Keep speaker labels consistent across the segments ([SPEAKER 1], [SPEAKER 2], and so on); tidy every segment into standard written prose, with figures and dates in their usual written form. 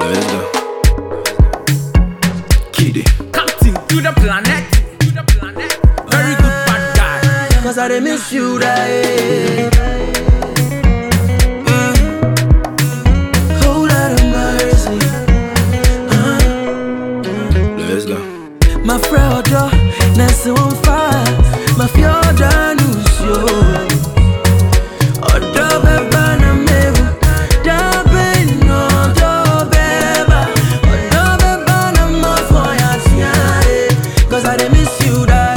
[SPEAKER 1] Let's go. Kitty.
[SPEAKER 2] Captain to the planet. Very good bad guy.
[SPEAKER 3] Cause I dey miss you, right? Whole lot of mercy.
[SPEAKER 1] Let's go.
[SPEAKER 3] My friend, that's on fire. My fiora news, yo. Cause I dey miss you, that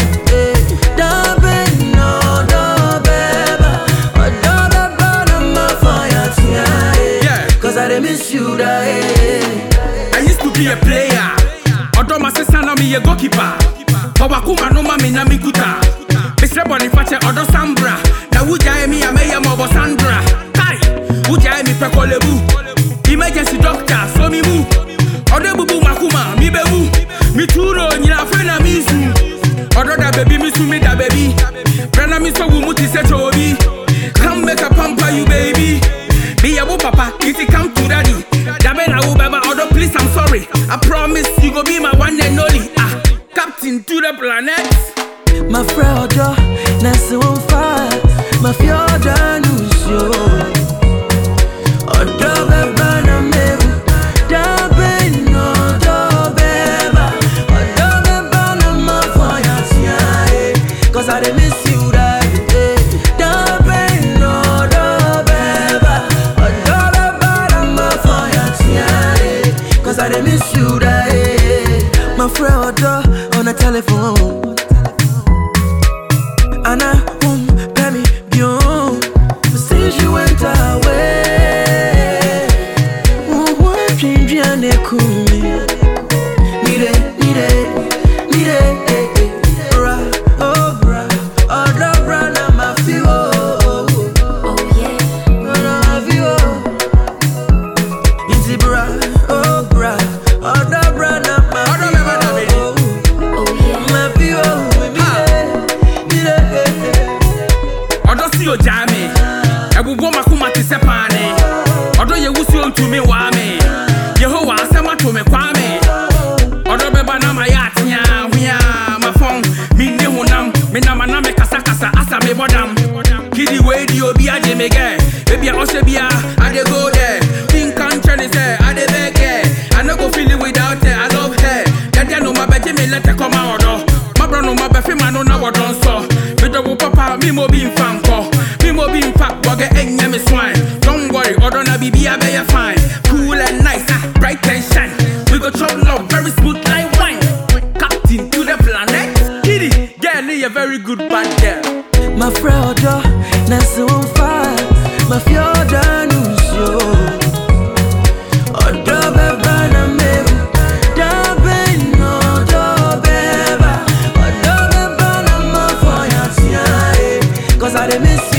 [SPEAKER 2] I used to be a player. Although my sister now me a goalkeeper. But wakuma no mami na mi kuta. Mr. Boniface odo Sambra. Na uja me a meya mobo Sandra. Kai, uja me pekolebu. Emergency doctor, so mi mu. Odo bubu makuma, mi bebu. Mi turo nyina fena mi su. Odo da baby mi su mi da baby. Brana mi so wumuti se chobi. Come make a pamper you baby. Be a papa, if you come to daddy. Dabena ubaba, although please I'm sorry. I promise you go be my one and only. Captain to the planet.
[SPEAKER 3] My friend, that's on fire. My fiora news, yo. Odo beba na mebu. Dabena odo beba. Odo beba na mafoya tiae. Cause I dey miss you, that. Cause I dey miss you, that. My friend on the telephone. And I won't pay me beyond. But since you went away, what change you and they cool me? Need it, bra, oh bra, oh the bra na my feel, oh yeah, na my feel, easy bra, oh bra, oh the bra na my feel, oh yeah, my feel, need it.
[SPEAKER 2] Odo si o jame. Ebu bo makuma ti sepane. Odo ye wusi on to me wa me. Yehowa asema to me kwa me. Odo beba na ma ya tia hia ma phone. Mi ne honam, me na ma na me kasa kasa asa me bodam. Kidi we di obi aje me ge. Baby a ose bia I dey go there. Think can try say I dey beg her. I no go feel it without her. I love her. Dada no ma beje me let her come out odo. Ma bro no ma be fi ma no na wodon so. Me do papa mi mo bi mfam ko. Mi mo bi mfa boge enya me swine. Don't worry, odo na bibi a be fine. Cool and nice, bright and shine. We go chop love very smooth like wine. Captain to the planet. Kitty, girl, you a very good bad girl.
[SPEAKER 3] My friend, that's on fire. My fiora news, yo. Odo beba na mebu. Dabena odo beba. Odo beba na mafoya tiae. Cause I dey miss